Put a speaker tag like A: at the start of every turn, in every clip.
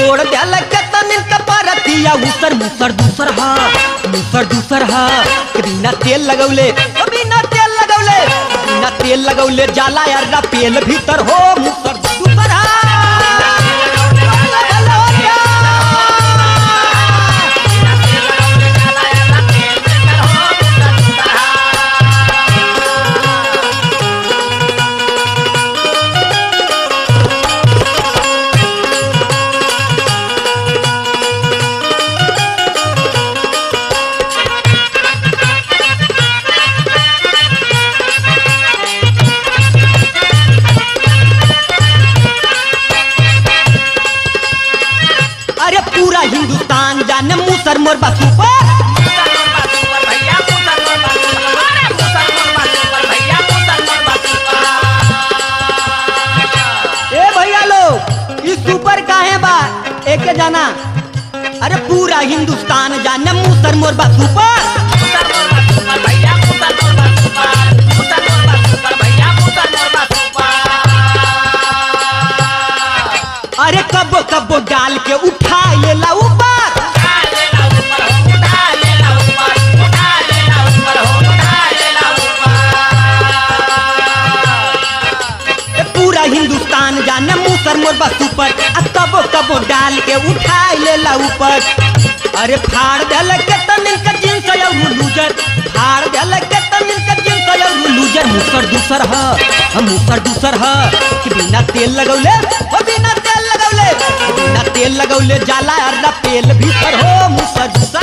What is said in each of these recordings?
A: तोड़ दिल के तनिन का परतिया उसर मुसर दूसर हा कि बिना तेल लगौले बिना तेल लगौले जाला यार पेल भीतर हो मुसर दूसर हा पूरा हिंदुस्तान जाने मुसर मोर बासुपर ए भैया लोग इस सुपर काहे बा एक जाना अरे पूरा हिंदुस्तान जाने मुसर मोर बासुपर अरे कबो कबो डाल के उठा लेला ऊपर पूरा हिंदुस्तान जाने मुसर मोर बासुपर कबो कबो डाल के उठा लेला ऊपर अरे फाड़ दिल के तनिन का जींस लूजर फाड़ दिल के तनिन का जींस लूजर मुसर दूसर ह कि बिना तेल लगौले बिना तेल लगौले जाला अर्रा पेल भीतर हो मुसर दूसर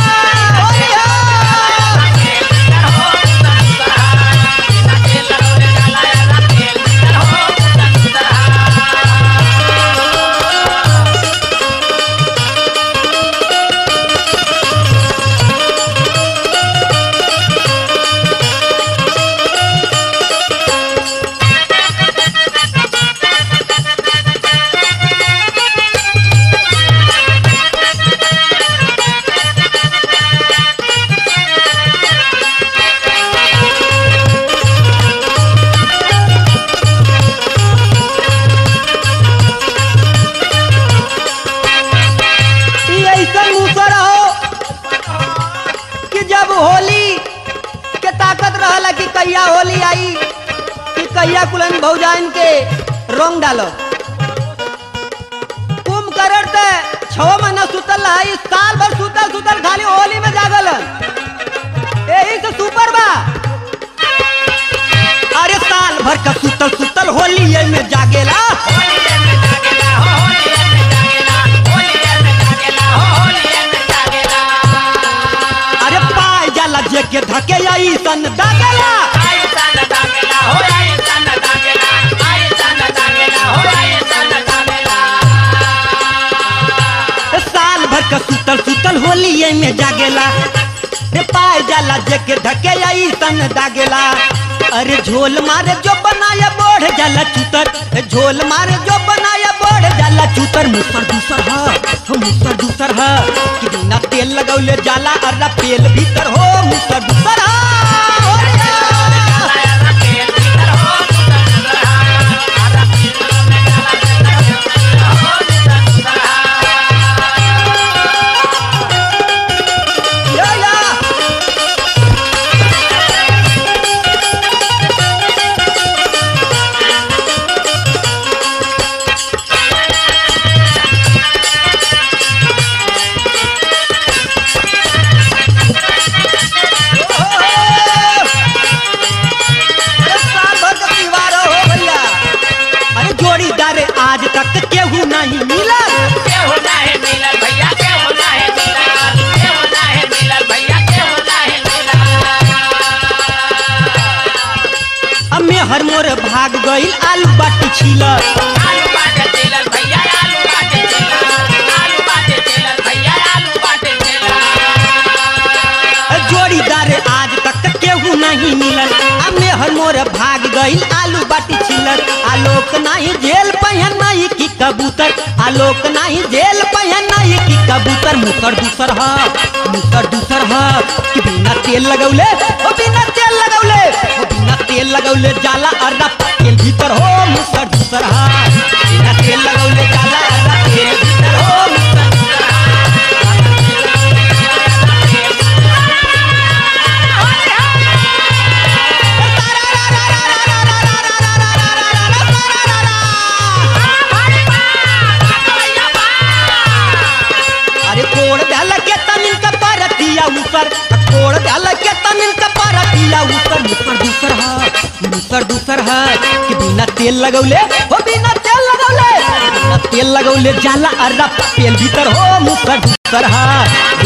A: कि कहिया होली आई कि कहिया कुलन भौजाइन के रंग डालो कुंभकर्ण ते 6 महीना सुतल है साल भर सुतल खाली होली में जागल यही से सुपर बा अरे साल भर का सुतल होली में जागेला अरे पाए जाला जेके धके आई सन दागेला साल भर का सुतल होली में जागेला रे पाए जाला जेके धके आई सन दागेला अरे झोल मारे जो बनाया बोढ़ जाला चूतर झोल मारे जो बनाया बोढ़ जाला चूतर मुसर दूसर ह कि बिना तेल लगौले जाला अर्रा पेल भीतर हो मुसर दूसर ह आज तक केहू नहीं मिला
B: भैया
A: अब मैं हर मोर भाग गईल आलू बाटी छीलर जोड़ीदार आज तक केहू नहीं मिलल अब मैं हर मोर भाग गईल आलू बाटी छीलर आलोक नहीं जेल पहन नहीं की कबूतर आलोक नहीं जेल पहन नहीं की कबूतर मुसर दूसर ह कि बिना तेल लगौले ओ बिना तेल लगौले जाला अर्रा तेल भीतर हो मुसर दूसर ह बिना तेल लगौले जाला अर्रा तेल भीतर हो दूसर कोड़ डाल के तनिन का पारा पिया ऊपर दूसर दूसर है कि बिना तेल लगौले हो बिना तेल लगौले जाला अरब तेल भीतर हो मुसर दूसर है